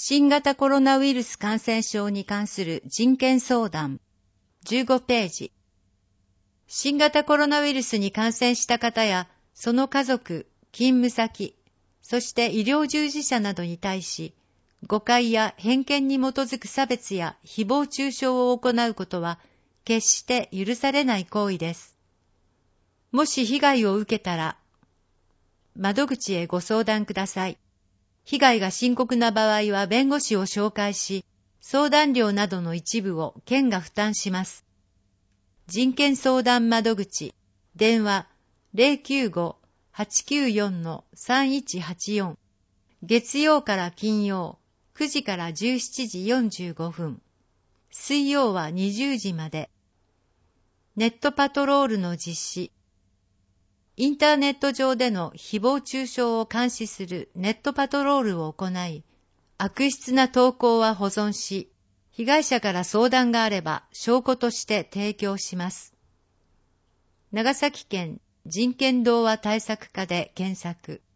新型コロナウイルス感染症に関する人権相談15ページ。新型コロナウイルスに感染した方やその家族、勤務先、そして医療従事者などに対し、誤解や偏見に基づく差別や誹謗中傷を行うことは決して許されない行為です。もし被害を受けたら、窓口へご相談ください。被害が深刻な場合は弁護士を紹介し、相談料などの一部を県が負担します。人権相談窓口、電話 095-894-3184、月曜から金曜、9時から17時45分、水曜は20時まで。ネットパトロールの実施。インターネット上での誹謗中傷を監視するネットパトロールを行い、悪質な投稿は保存し、被害者から相談があれば証拠として提供します。長崎県人権童話対策課で検索。